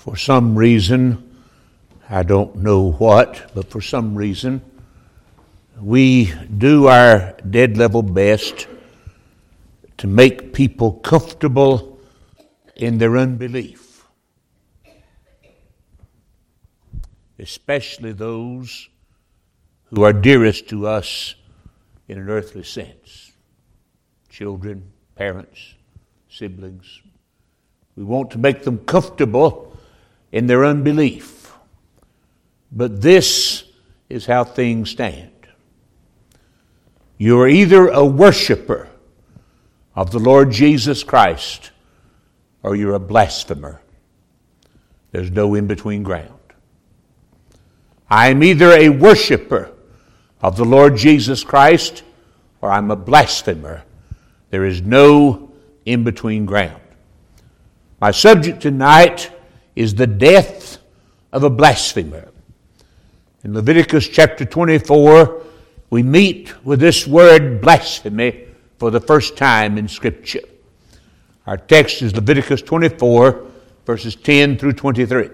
For some reason, I don't know what, but for some reason, we do our dead level best to make people comfortable in their unbelief, especially those who are dearest to us in an earthly sense. Children, parents, siblings. We want to make them comfortable in their unbelief. But this is how things stand. You are either a worshiper of the Lord Jesus Christ or you're a blasphemer. There's no in-between ground. I am either a worshiper of the Lord Jesus Christ or I'm a blasphemer. There is no in-between ground. My subject tonight is the death of a blasphemer. In Leviticus chapter 24, we meet with this word blasphemy for the first time in Scripture. Our text is Leviticus 24, verses 10 through 23.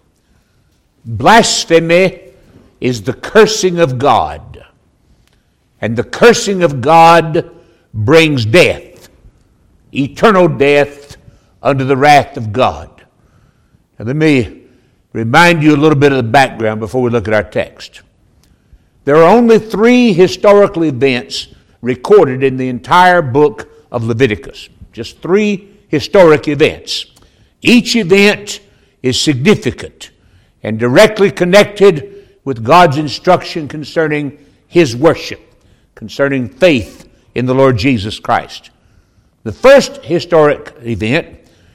Blasphemy is the cursing of God, and the cursing of God brings death, eternal death under the wrath of God. Now let me remind you a little bit of the background before we look at our text. There are only 3 historical events recorded in the entire book of Leviticus. Just 3 historic events. Each event is significant and directly connected with God's instruction concerning His worship, concerning faith in the Lord Jesus Christ. The first historic event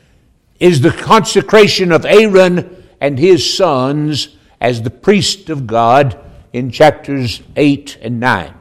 is the consecration of Aaron and his sons as the priest of God in chapters 8 and 9.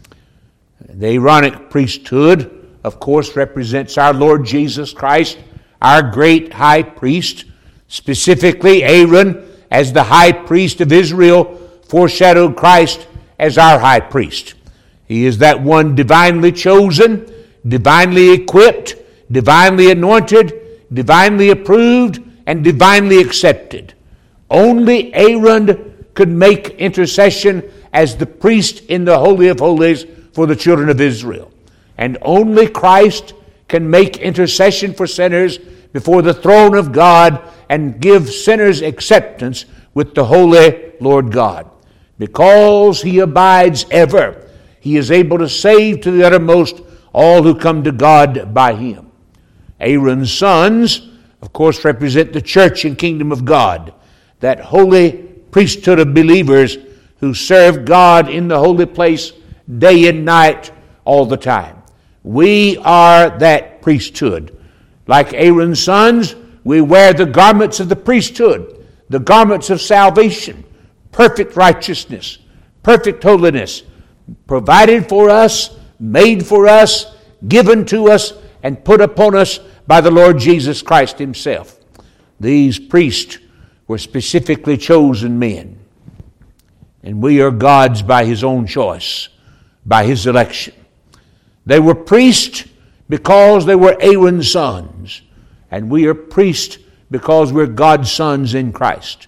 The Aaronic priesthood, of course, represents our Lord Jesus Christ, our great high priest. Specifically, Aaron, as the high priest of Israel, foreshadowed Christ as our high priest. He is that one divinely chosen, divinely equipped, divinely anointed, divinely approved, and divinely accepted. Only Aaron could make intercession as the priest in the Holy of Holies for the children of Israel. And only Christ can make intercession for sinners before the throne of God and give sinners acceptance with the Holy Lord God. Because He abides ever, He is able to save to the uttermost all who come to God by Him. Aaron's sons, of course, represent the church and kingdom of God, that holy priesthood of believers who serve God in the holy place day and night all the time. We are that priesthood. Like Aaron's sons, we wear the garments of the priesthood, the garments of salvation, perfect righteousness, perfect holiness, provided for us, made for us, given to us, and put upon us by the Lord Jesus Christ Himself. These priests were specifically chosen men, and we are God's by His own choice, by His election. They were priests because they were Aaron's sons, and we are priests because we're God's sons in Christ.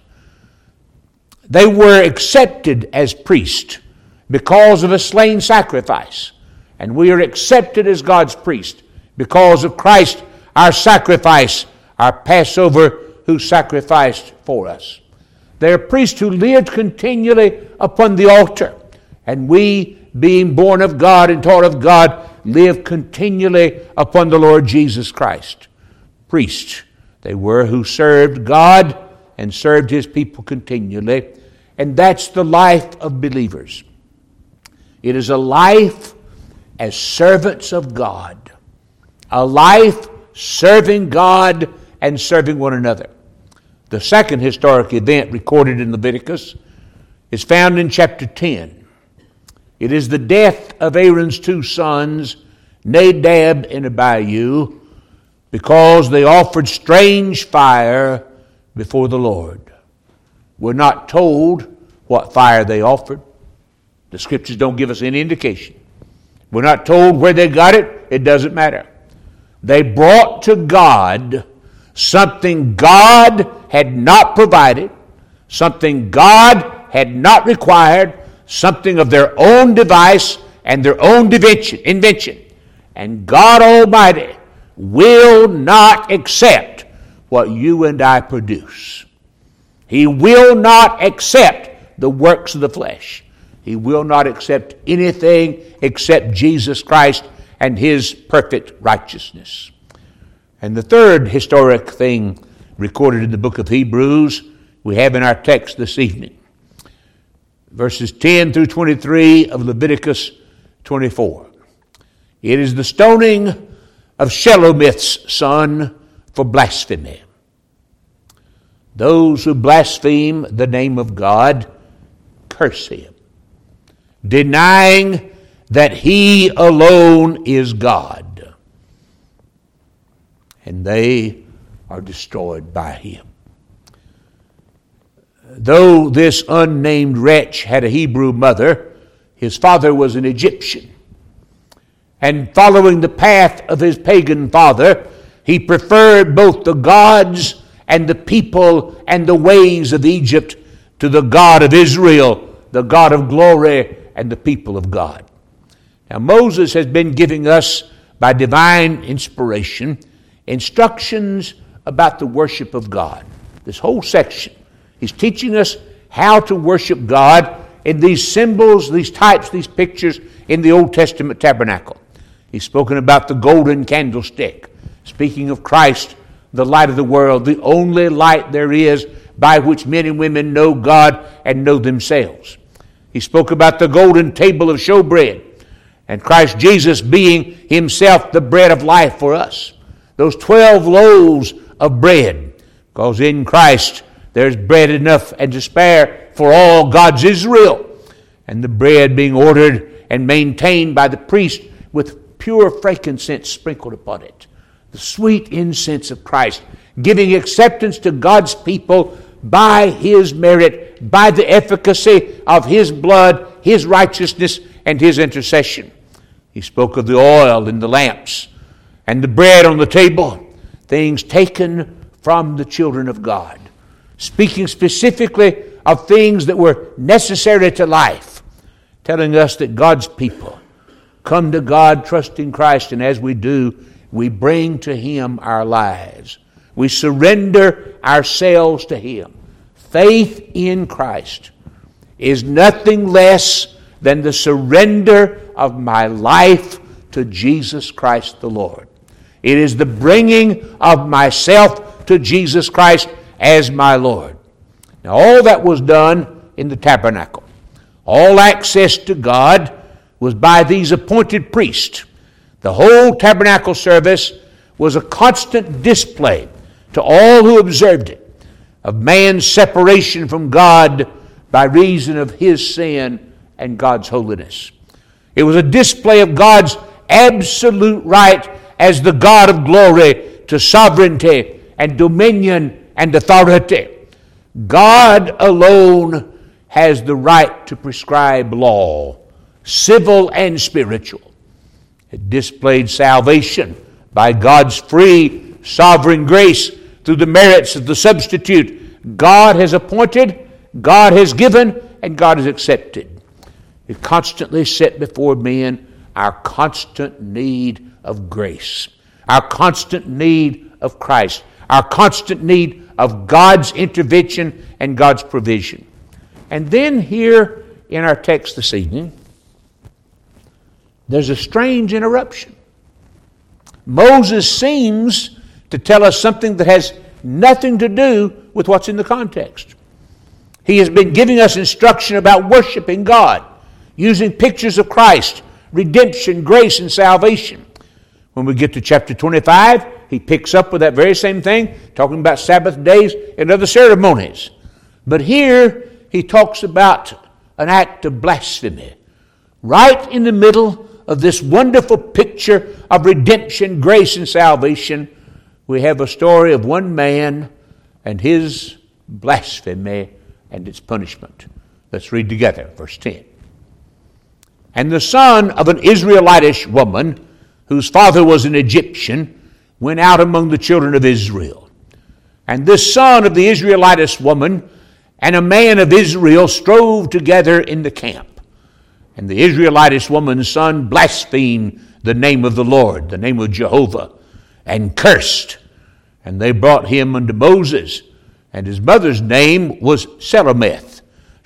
They were accepted as priests because of a slain sacrifice, and we are accepted as God's priest because of Christ, our sacrifice, our Passover, who sacrificed for us. They are priests who lived continually upon the altar, and we, being born of God and taught of God, live continually upon the Lord Jesus Christ. Priests they were who served God and served His people continually, and that's the life of believers. It is a life as servants of God, a life serving God and serving one another. The second historic event recorded in Leviticus is found in chapter 10. It is the death of Aaron's 2 sons, Nadab and Abihu, because they offered strange fire before the Lord. We're not told what fire they offered. The Scriptures don't give us any indication. We're not told where they got it. It doesn't matter. They brought to God something God had not provided, something God had not required, something of their own device and their own invention. And God Almighty will not accept what you and I produce. He will not accept the works of the flesh. He will not accept anything except Jesus Christ and His perfect righteousness. And the third historic thing recorded in the book of Hebrews we have in our text this evening. Verses 10 through 23 of Leviticus 24. It is the stoning of Shelomith's son for blasphemy. Those who blaspheme the name of God curse Him, denying that He alone is God, and they are destroyed by Him. Though this unnamed wretch had a Hebrew mother, his father was an Egyptian. And following the path of his pagan father, he preferred both the gods and the people and the ways of Egypt to the God of Israel, the God of glory, and the people of God. Now Moses has been giving us, by divine inspiration, instructions about the worship of God. This whole section, he's teaching us how to worship God in these symbols, these types, these pictures in the Old Testament tabernacle. He's spoken about the golden candlestick, speaking of Christ, the light of the world, the only light there is by which men and women know God and know themselves. He spoke about the golden table of showbread, and Christ Jesus being Himself the bread of life for us. Those 12 loaves of bread, because in Christ there's bread enough and to spare for all God's Israel. And the bread being ordered and maintained by the priest with pure frankincense sprinkled upon it. The sweet incense of Christ, giving acceptance to God's people by His merit, by the efficacy of His blood, His righteousness, and His intercession. He spoke of the oil in the lamps and the bread on the table, things taken from the children of God, speaking specifically of things that were necessary to life, telling us that God's people come to God trusting Christ, and as we do, we bring to Him our lives. We surrender ourselves to Him. Faith in Christ is nothing less than the surrender of my life to Jesus Christ the Lord. It is the bringing of myself to Jesus Christ as my Lord. Now, all that was done in the tabernacle. All access to God was by these appointed priests. The whole tabernacle service was a constant display to all who observed it of man's separation from God by reason of his sin and God's holiness. It was a display of God's absolute right as the God of glory to sovereignty and dominion and authority. God alone has the right to prescribe law, civil and spiritual. It displayed salvation by God's free, sovereign grace through the merits of the substitute God has appointed, God has given, and God has accepted. It constantly set before men our constant need of grace, our constant need of Christ, our constant need of God's intervention and God's provision. And then here in our text this evening, there's a strange interruption. Moses seems to tell us something that has nothing to do with what's in the context. He has been giving us instruction about worshiping God, using pictures of Christ, redemption, grace, and salvation. When we get to chapter 25, he picks up with that very same thing, talking about Sabbath days and other ceremonies. But here he talks about an act of blasphemy. Right in the middle of this wonderful picture of redemption, grace, and salvation, we have a story of one man and his blasphemy and its punishment. Let's read together, verse 10. And the son of an Israelitish woman, whose father was an Egyptian, went out among the children of Israel. And this son of the Israelitess woman and a man of Israel strove together in the camp. And the Israelitess woman's son blasphemed the name of the Lord, the name of Jehovah, and cursed. And they brought him unto Moses. And his mother's name was Shelomith,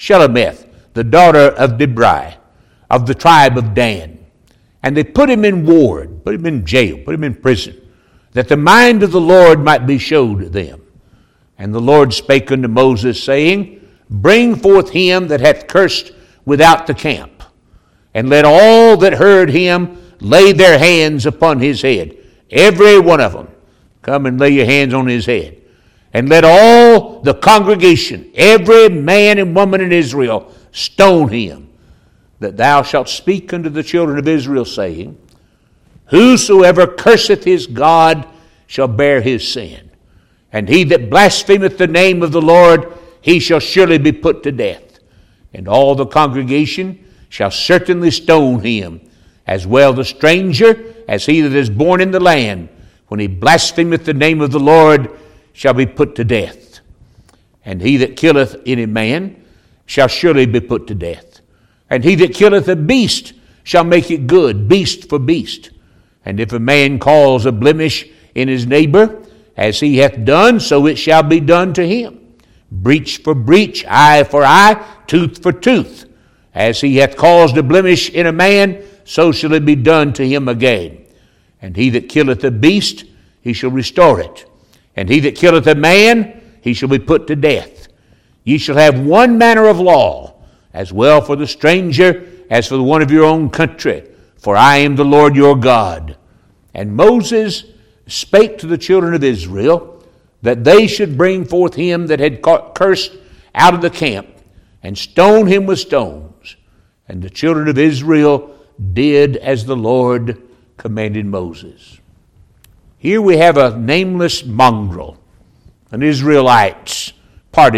the daughter of Dibri, of the tribe of Dan. And they put him in ward, put him in jail, put him in prison, that the mind of the Lord might be showed them. And the Lord spake unto Moses, saying, Bring forth him that hath cursed without the camp, and let all that heard him lay their hands upon his head. Every one of them, come and lay your hands on his head. And let all the congregation, every man and woman in Israel, stone him, that thou shalt speak unto the children of Israel, saying, Whosoever curseth his God shall bear his sin. And he that blasphemeth the name of the Lord, he shall surely be put to death. And all the congregation shall certainly stone him, as well the stranger as he that is born in the land. When he blasphemeth the name of the Lord, shall be put to death. And he that killeth any man shall surely be put to death. And he that killeth a beast shall make it good, beast for beast. And if a man cause a blemish in his neighbor, as he hath done, so it shall be done to him. Breach for breach, eye for eye, tooth for tooth. As he hath caused a blemish in a man, so shall it be done to him again. And he that killeth a beast, he shall restore it. And he that killeth a man, he shall be put to death. Ye shall have one manner of law, as well for the stranger as for the one of your own country. For I am the Lord your God. And Moses spake to the children of Israel, that they should bring forth him that had cursed out of the camp, and stone him with stones. And the children of Israel did as the Lord commanded Moses. Here we have a nameless mongrel, an Israelite, part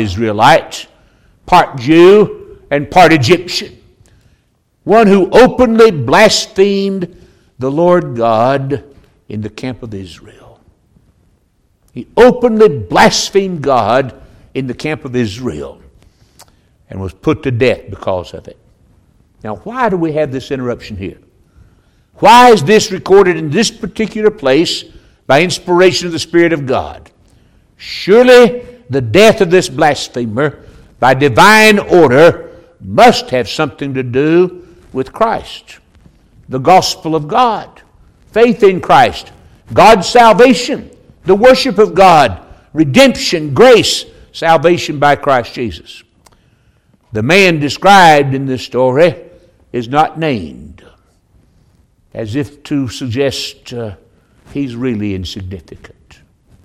Jew, and part Egyptian. One who openly blasphemed the Lord God in the camp of Israel. He openly blasphemed God in the camp of Israel and was put to death because of it. Now, why do we have this interruption here? Why is this recorded in this particular place by inspiration of the Spirit of God? Surely the death of this blasphemer by divine order must have something to do with Christ, the gospel of God, faith in Christ, God's salvation, the worship of God, redemption, grace, salvation by Christ Jesus. The man described in this story is not named, as if to suggest he's really insignificant,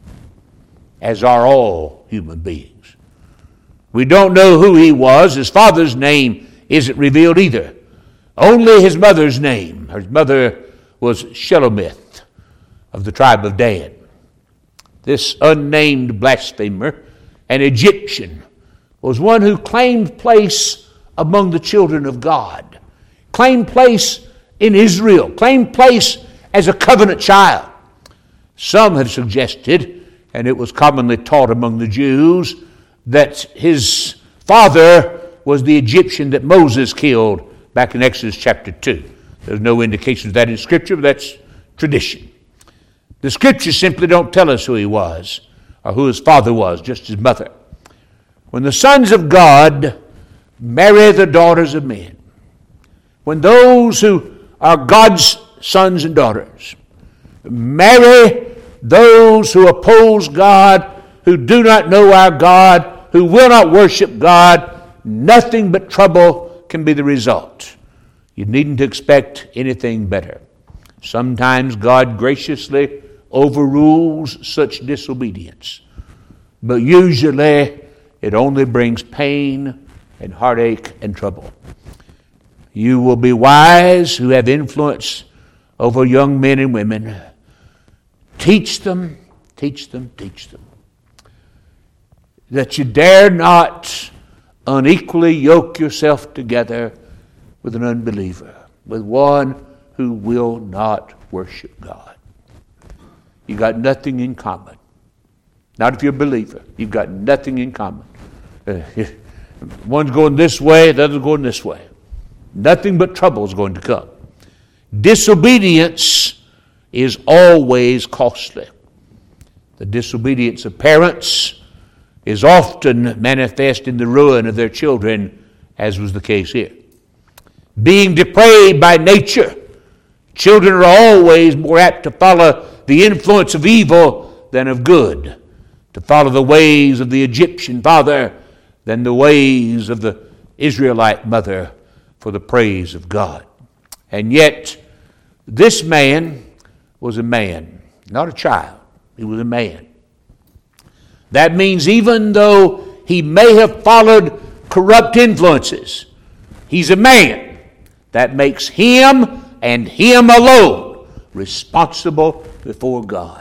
as are all human beings. We don't know who he was. His father's name isn't revealed either. Only his mother's name. His mother was Shelomith of the tribe of Dan. This unnamed blasphemer, an Egyptian, was one who claimed place among the children of God, claimed place in Israel, claimed place as a covenant child. Some have suggested, and it was commonly taught among the Jews, that his father was the Egyptian that Moses killed back in Exodus chapter 2. There's no indication of that in Scripture, but that's tradition. The Scriptures simply don't tell us who he was or who his father was, just his mother. When the sons of God marry the daughters of men, when those who are God's sons and daughters marry those who oppose God, who do not know our God, who will not worship God, nothing but trouble can be the result. You needn't expect anything better. Sometimes God graciously overrules such disobedience, but usually it only brings pain and heartache and trouble. You will be wise who have influence over young men and women. Teach them, teach them, teach them, that you dare not unequally yoke yourself together with an unbeliever, with one who will not worship God. You got nothing in common. Not if you're a believer. You've got nothing in common. One's going this way, the other's going this way. Nothing but trouble is going to come. Disobedience is always costly. The disobedience of parents is often manifest in the ruin of their children, as was the case here. Being depraved by nature, children are always more apt to follow the influence of evil than of good, to follow the ways of the Egyptian father than the ways of the Israelite mother for the praise of God. And yet, this man was a man, not a child. He was a man. That means even though he may have followed corrupt influences, he's a man. That makes him and him alone responsible before God.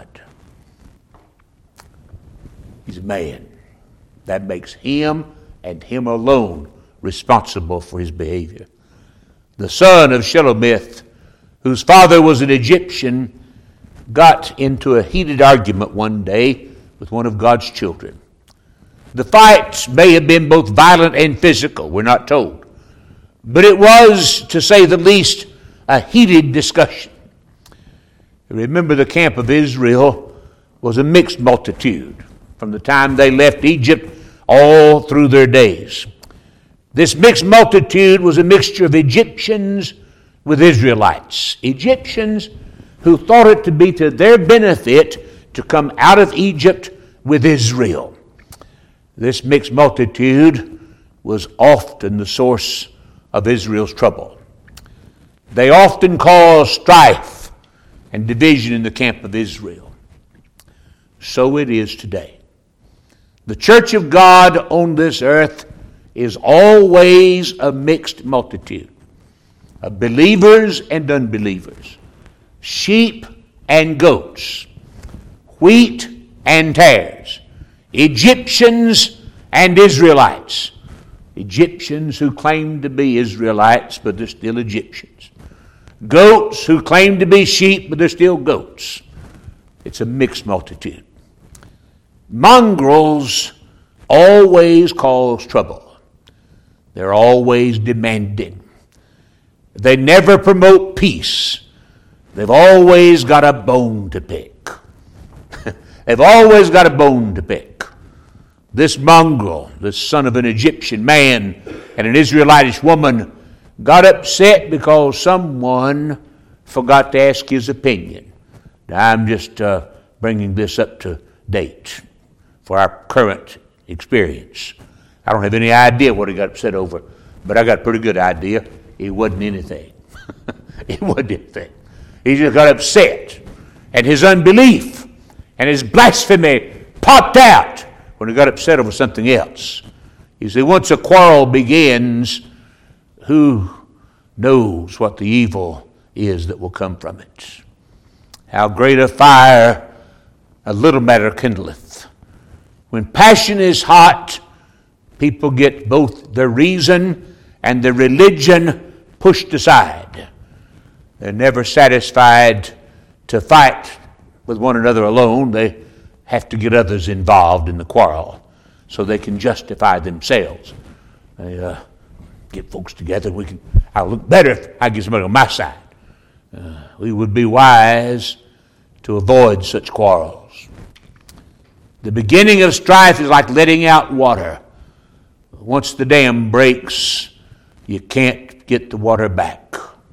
He's a man. That makes him and him alone responsible for his behavior. The son of Shelomith, whose father was an Egyptian, got into a heated argument one day with one of God's children. The fight may have been both violent and physical, we're not told. But it was, to say the least, a heated discussion. Remember, the camp of Israel was a mixed multitude from the time they left Egypt all through their days. This mixed multitude was a mixture of Egyptians with Israelites. Egyptians who thought it to be to their benefit to come out of Egypt with Israel. This mixed multitude was often the source of Israel's trouble. They often caused strife and division in the camp of Israel. So it is today. The church of God on this earth is always a mixed multitude of believers and unbelievers, sheep and goats, wheat and tares, Egyptians and Israelites. Egyptians who claim to be Israelites, but they're still Egyptians. Goats who claim to be sheep, but they're still goats. It's a mixed multitude. Mongrels always cause trouble. They're always demanding. They never promote peace. They've always got a bone to pick. They've always got a bone to pick. This mongrel, this son of an Egyptian man and an Israelitish woman, got upset because someone forgot to ask his opinion. Now, I'm just bringing this up to date for our current experience. I don't have any idea what he got upset over, but I got a pretty good idea. It wasn't anything. It wasn't anything. He just got upset. And his unbelief and his blasphemy popped out when he got upset over something else. You see, once a quarrel begins, who knows what the evil is that will come from it? How great a fire a little matter kindleth. When passion is hot, people get both their reason and their religion pushed aside. They're never satisfied to fight with one another alone. They have to get others involved in the quarrel so they can justify themselves. They get folks together. I'll look better if I get somebody on my side. We would be wise to avoid such quarrels. The beginning of strife is like letting out water. Once the dam breaks, you can't get the water back.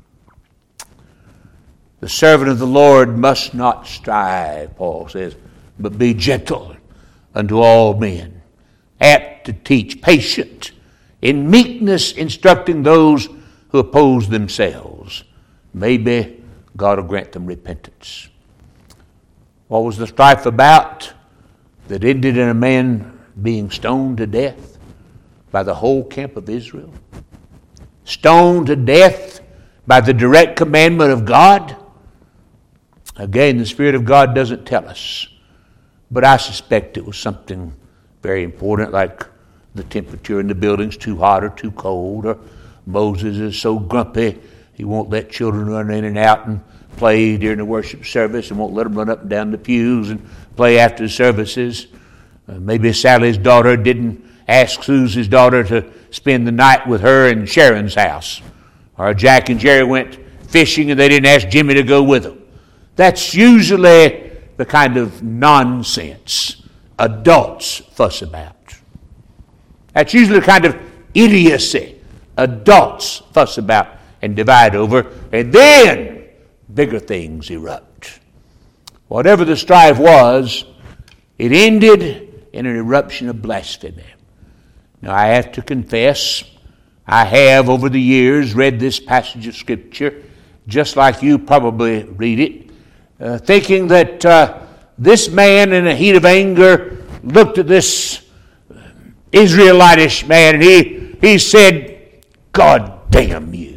The servant of the Lord must not strive, Paul says, but be gentle unto all men, apt to teach, patient, in meekness instructing those who oppose themselves. Maybe God will grant them repentance. What was the strife about that ended in a man being stoned to death by the whole camp of Israel? Stoned to death by the direct commandment of God? Again, the Spirit of God doesn't tell us, but I suspect it was something very important, like the temperature in the building's too hot or too cold, or Moses is so grumpy he won't let children run in and out and play during the worship service and won't let them run up and down the pews and play after the services. Maybe Sally's daughter didn't ask Susie's daughter to spend the night with her in Sharon's house. Or Jack and Jerry went fishing and they didn't ask Jimmy to go with them. That's usually the kind of nonsense adults fuss about. That's usually the kind of idiocy adults fuss about and divide over. And then bigger things erupt. Whatever the strife was, it ended in an eruption of blasphemy. Now, I have to confess, I have over the years read this passage of Scripture, just like you probably read it, thinking that this man in a heat of anger looked at this Israelitish man and he said, "God damn you."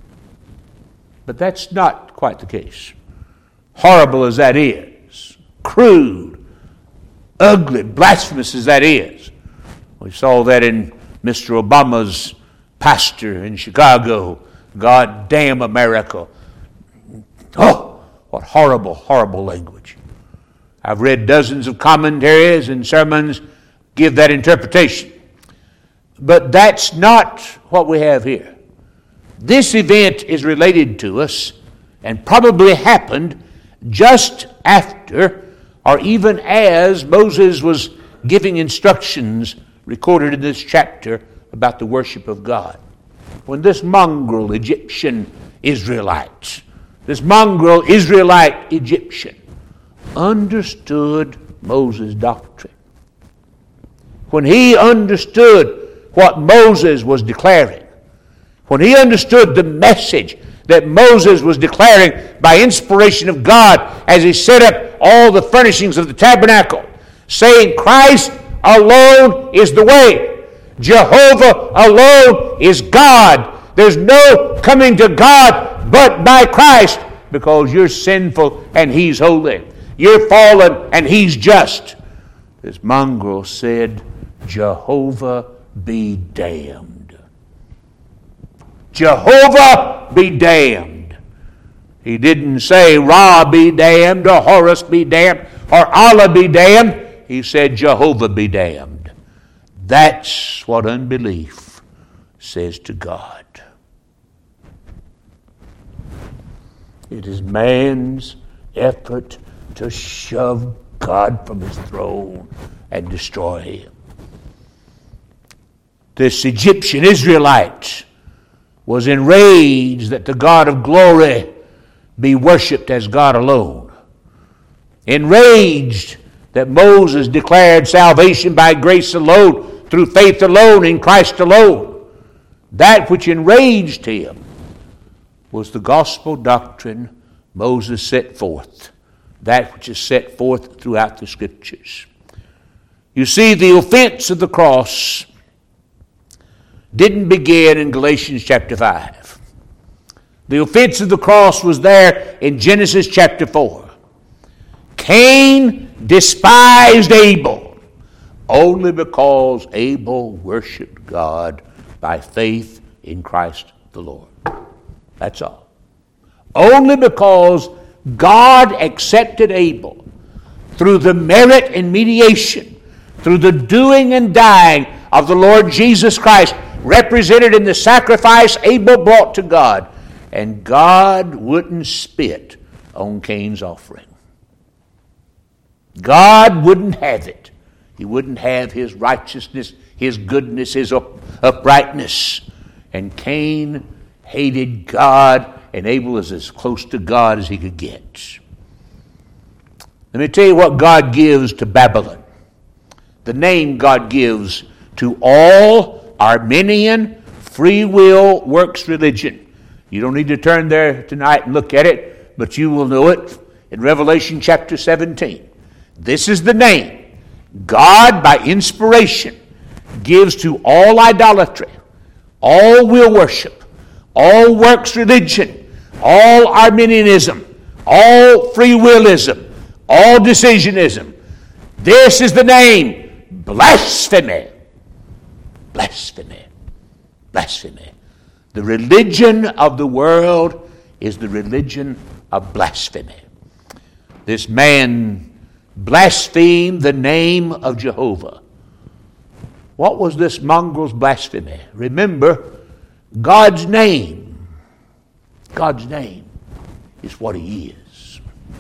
But that's not quite the case. Horrible as that is, crude, ugly, blasphemous as that is. We saw that in Mr. Obama's pastor in Chicago. God damn America. Oh, what horrible, horrible language. I've read dozens of commentaries and sermons give that interpretation. But that's not what we have here. This event is related to us and probably happened just after or even as Moses was giving instructions recorded in this chapter about the worship of God. When this mongrel Egyptian Israelite, this mongrel Israelite Egyptian understood Moses' doctrine, when he understood what Moses was declaring, when he understood the message that Moses was declaring by inspiration of God as he set up all the furnishings of the tabernacle, saying Christ alone is the way. Jehovah alone is God. There's no coming to God but by Christ, because you're sinful and He's holy. You're fallen and He's just. This mongrel said, Jehovah be damned. Jehovah be damned. He didn't say Ra be damned or Horus be damned or Allah be damned. He said Jehovah be damned. That's what unbelief says to God. It is man's effort to shove God from His throne and destroy Him. This Egyptian Israelite was enraged that the God of glory be worshipped as God alone. Enraged that Moses declared salvation by grace alone, through faith alone, in Christ alone. That which enraged him was the gospel doctrine Moses set forth, that which is set forth throughout the Scriptures. You see, the offense of the cross didn't begin in Galatians chapter 5. The offense of the cross was there in Genesis chapter 4. Cain despised Abel only because Abel worshiped God by faith in Christ the Lord. That's all. Only because God accepted Abel through the merit and mediation, through the doing and dying of the Lord Jesus Christ, represented in the sacrifice Abel brought to God. And God wouldn't spit on Cain's offering. God wouldn't have it. He wouldn't have his righteousness, his goodness, his uprightness. And Cain hated God, and Abel was as close to God as he could get. Let me tell you what God gives to Babylon. The name God gives to all Arminian free will works religion. You don't need to turn there tonight and look at it, but you will know it in Revelation chapter 17. This is the name God, by inspiration, gives to all idolatry, all will worship, all works religion, all Arminianism, all free willism, all decisionism. This is the name: blasphemy. Blasphemy. Blasphemy. The religion of the world is the religion of blasphemy. This man blasphemed the name of Jehovah. What was this mongrel's blasphemy? Remember, God's name is what He is.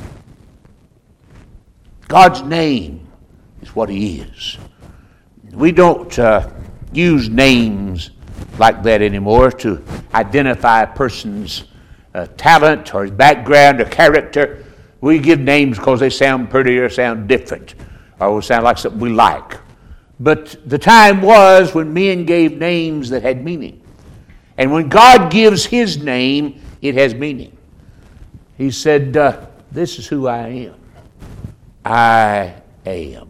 God's name is what He is. We don't use names like that anymore to identify a person's talent or his background or character. We give names because they sound pretty or sound different or will sound like something we like. But the time was when men gave names that had meaning. And when God gives His name, it has meaning. He said, this is who I am. I am.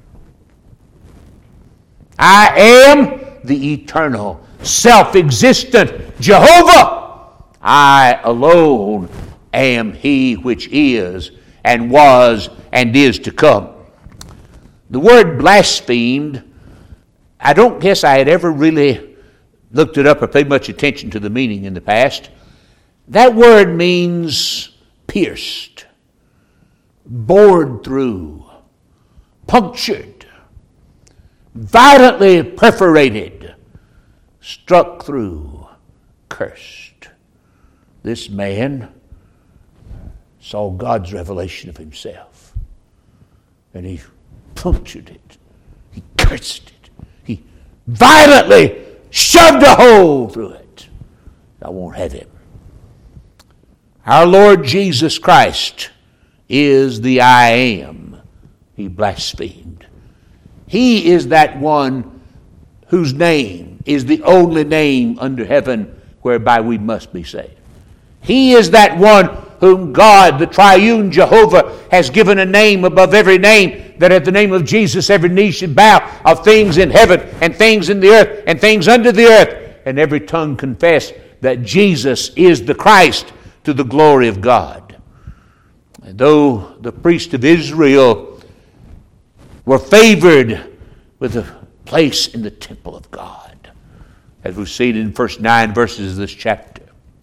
I am the eternal, self-existent Jehovah. I alone am He which is and was and is to come. The word blasphemed, I don't guess I had ever really looked it up or paid much attention to the meaning in the past. That word means pierced, bored through, punctured, violently perforated, struck through, cursed. This man saw God's revelation of Himself, and he punctured it. He cursed it. He violently shoved a hole through it. I won't have him. Our Lord Jesus Christ is the I am. He blasphemed. He is that one whose name is the only name under heaven whereby we must be saved. He is that one whom God, the triune Jehovah, has given a name above every name, that at the name of Jesus every knee should bow, of things in heaven and things in the earth and things under the earth, and every tongue confess that Jesus is the Christ, to the glory of God. And though the priests of Israel were favored with a place in the temple of God, as we've seen in the first 9 verses of this chapter,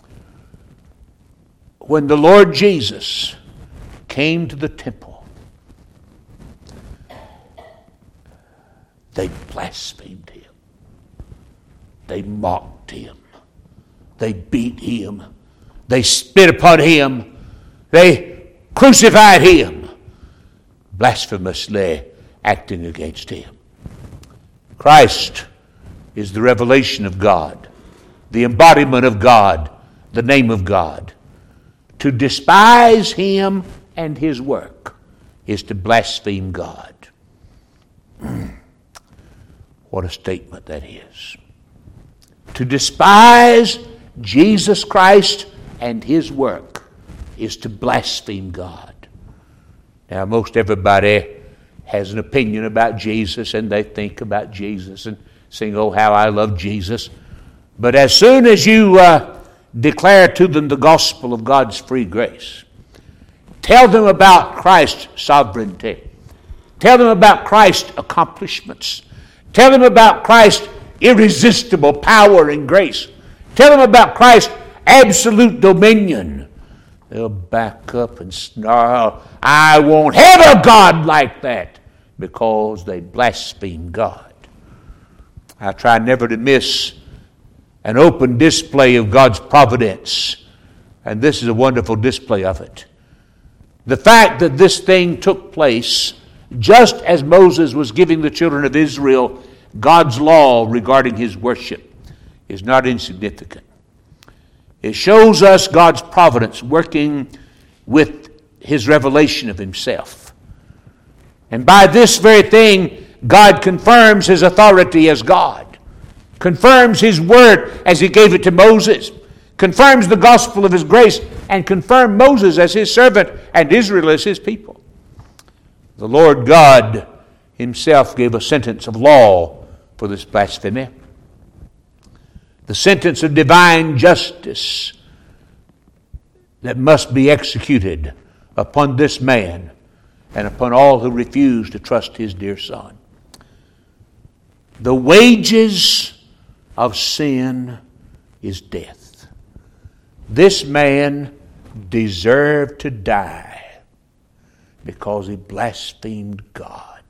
when the Lord Jesus came to the temple, they blasphemed Him. They mocked Him. They beat Him. They spit upon Him. They crucified Him, blasphemously acting against Him. Christ is the revelation of God, the embodiment of God, the name of God. To despise Him and His work is to blaspheme God. What a statement that is. To despise Jesus Christ and His work is to blaspheme God. Now, most everybody has an opinion about Jesus, and they think about Jesus and sing, "Oh, how I love Jesus." But as soon as you declare to them the gospel of God's free grace, tell them about Christ's sovereignty, tell them about Christ's accomplishments, tell them about Christ's irresistible power and grace, tell them about Christ's absolute dominion, they'll back up and snarl, "I won't have a God like that," because they blaspheme God. I try never to miss an open display of God's providence, and this is a wonderful display of it. The fact that this thing took place just as Moses was giving the children of Israel God's law regarding His worship is not insignificant. It shows us God's providence working with His revelation of Himself. And by this very thing, God confirms His authority as God, confirms His word as He gave it to Moses, confirms the gospel of His grace, and confirmed Moses as His servant and Israel as His people. The Lord God Himself gave a sentence of law for this blasphemy. The sentence of divine justice that must be executed upon this man and upon all who refuse to trust His dear Son. The wages of sin is death. This man deserved to die. because he blasphemed God.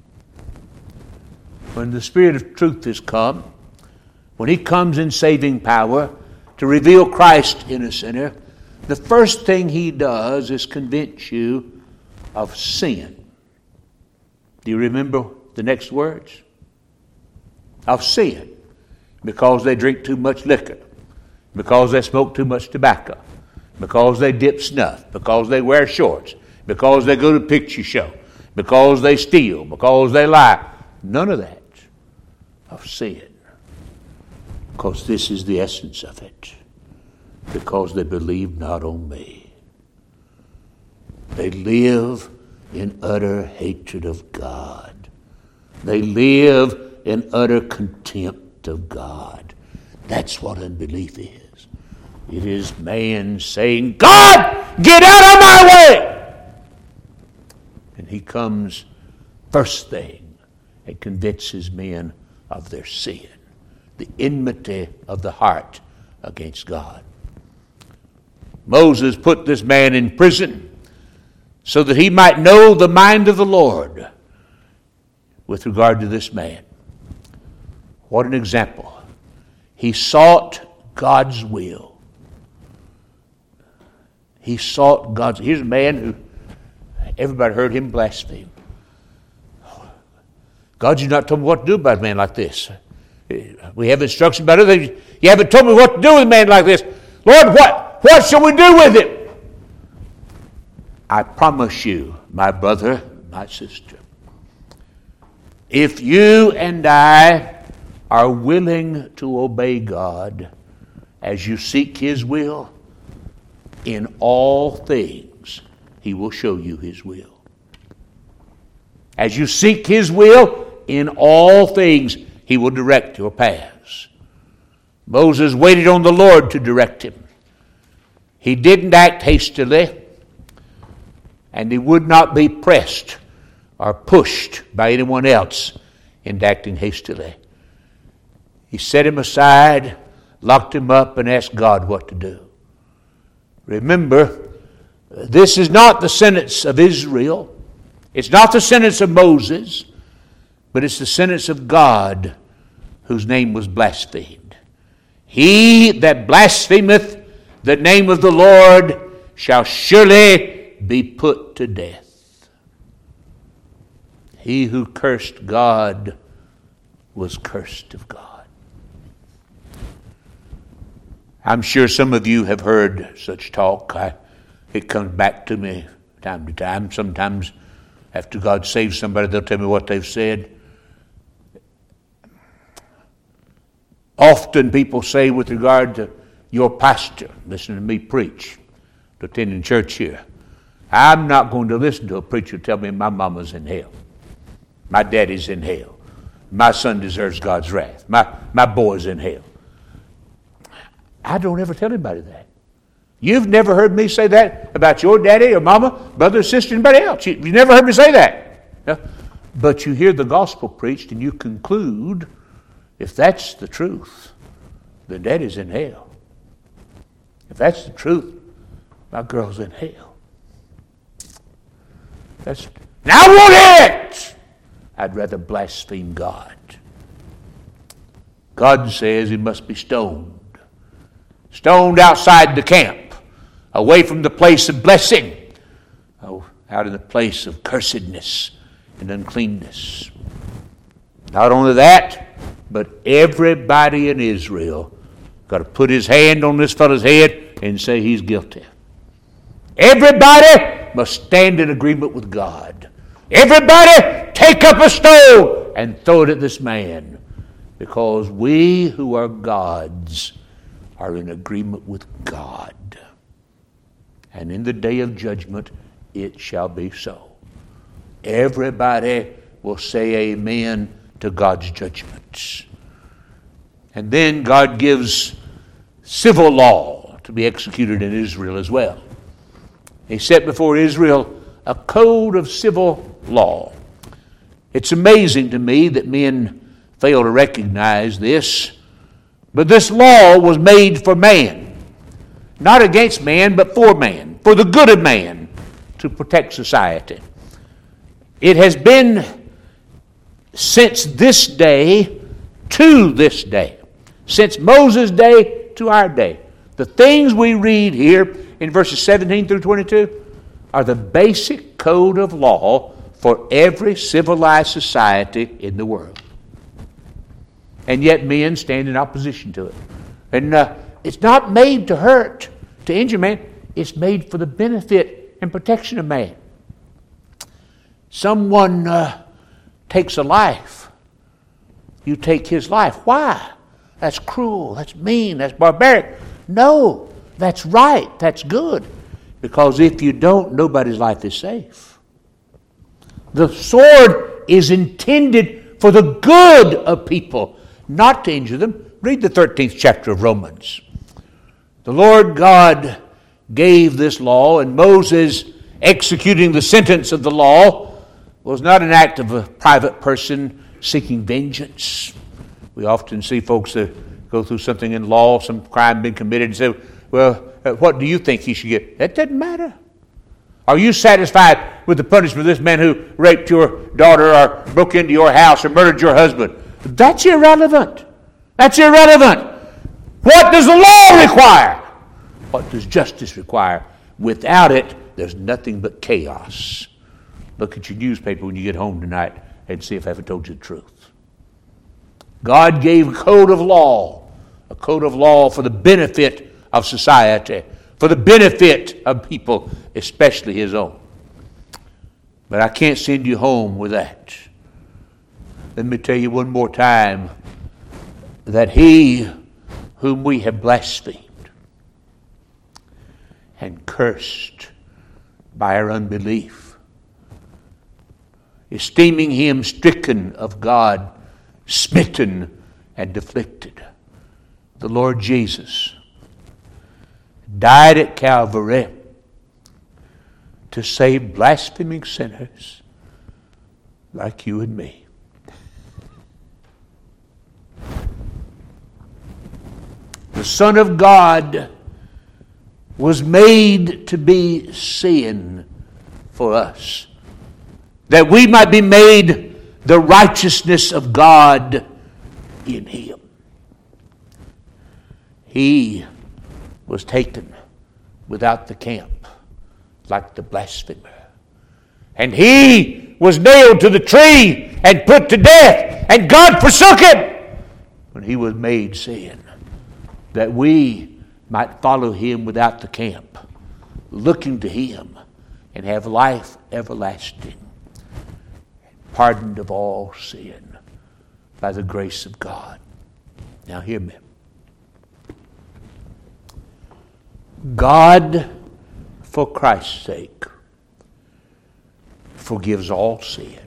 When the Spirit of truth has come, when he comes in saving power to reveal Christ in a sinner, the first thing he does is convince you of sin. Do you remember the next words? Of sin. Because they drink too much liquor, because they smoke too much tobacco, because they dip snuff, because they wear shorts, because they go to a picture show, because they steal, because they lie. None of that of sin. Because this is the essence of it. Because they believe not on me. They live in utter hatred of God. They live in utter contempt of God. That's what unbelief is. It is man saying, God, get out of my way! And he comes first thing and convinces men of their sin, the enmity of the heart against God. Moses put this man in prison so that he might know the mind of the Lord with regard to this man. What an example. He sought God's will. He sought God's... Here's a man who everybody heard him blaspheme. God, you not told me what to do about a man like this. We have instructions about other things. You haven't told me what to do with a man like this. Lord, what shall we do with him? I promise you, my brother, my sister, if you and I are willing to obey God as you seek his will, in all things he will show you his will. As you seek his will, in all things he will direct your paths. Moses waited on the Lord to direct him. He didn't act hastily, and he would not be pressed or pushed by anyone else into acting hastily. He set him aside, locked him up, and asked God what to do. Remember, this is not the sentence of Israel. It's not the sentence of Moses, but it's the sentence of God, whose name was blasphemed. He that blasphemeth the name of the Lord shall surely be put to death. He who cursed God was cursed of God. I'm sure some of you have heard such talk. It comes back to me time to time. Sometimes after God saves somebody, they'll tell me what they've said. Often people say with regard to your pastor, listening to me preach, to attending church here, I'm not going to listen to a preacher tell me my mama's in hell. My daddy's in hell. My son deserves God's wrath. My boy's in hell. I don't ever tell anybody that. You've never heard me say that about your daddy or mama, brother or sister, anybody else. You've never heard me say that. Yeah? But you hear the gospel preached and you conclude, if that's the truth, then daddy's in hell. If that's the truth, my girl's in hell. Now I want it! I'd rather blaspheme God. God says he must be stoned. Stoned outside the camp, away from the place of blessing, out in the place of cursedness and uncleanness. Not only that, but everybody in Israel got to put his hand on this fellow's head and say he's guilty. Everybody must stand in agreement with God. Everybody take up a stone and throw it at this man, because we who are God's are in agreement with God. And in the day of judgment, it shall be so. Everybody will say amen to God's judgments. And then God gives civil law to be executed in Israel as well. He set before Israel a code of civil law. It's amazing to me that men fail to recognize this. But this law was made for man. Not against man, but for man. For the good of man. To protect society. It has been since this day to this day, since Moses' day to our day. The things we read here in verses 17 through 22 are the basic code of law for every civilized society in the world. And yet men stand in opposition to it. And it's not made to hurt, to injure man. It's made for the benefit and protection of man. Someone takes a life. You take his life. Why? That's cruel. That's mean. That's barbaric. No, that's right. That's good. Because if you don't, nobody's life is safe. The sword is intended for the good of people, not to injure them. Read the 13th chapter of Romans. The Lord God gave this law, and Moses executing the sentence of the law was not an act of a private person seeking vengeance. We often see folks that go through something in law, some crime being committed, and say, well, what do you think he should get? That doesn't matter. Are you satisfied with the punishment of this man who raped your daughter or broke into your house or murdered your husband? That's irrelevant. That's irrelevant. What does the law require? What does justice require? Without it, there's nothing but chaos. Look at your newspaper when you get home tonight and see if I haven't told you the truth. God gave a code of law for the benefit of society, for the benefit of people, especially his own. But I can't send you home with that. Let me tell you one more time that he whom we have blasphemed and cursed by our unbelief, esteeming him stricken of God, smitten and afflicted, the Lord Jesus died at Calvary to save blaspheming sinners like you and me. The Son of God was made to be sin for us, that we might be made the righteousness of God in him. He was taken without the camp, like the blasphemer. And he was nailed to the tree and put to death, and God forsook him when he was made sin, that we might follow him without the camp, looking to him and have life everlasting, pardoned of all sin by the grace of God. Now hear me. God, for Christ's sake, forgives all sin.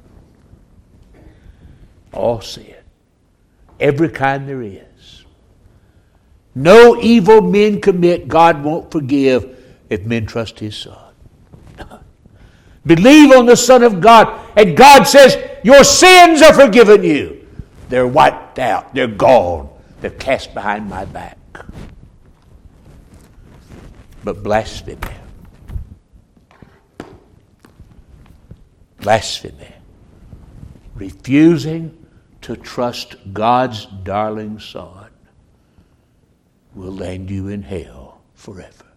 All sin. Every kind there is. No evil men commit God won't forgive if men trust his Son. Believe on the Son of God, and God says, your sins are forgiven you. They're wiped out. They're gone. They're cast behind my back. But blasphemy, refusing to trust God's darling Son, will land you in hell forever.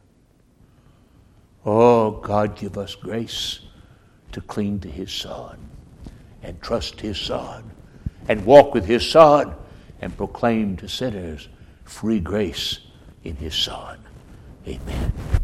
Oh, God, give us grace to cling to his Son and trust his Son and walk with his Son and proclaim to sinners free grace in his Son. Amen.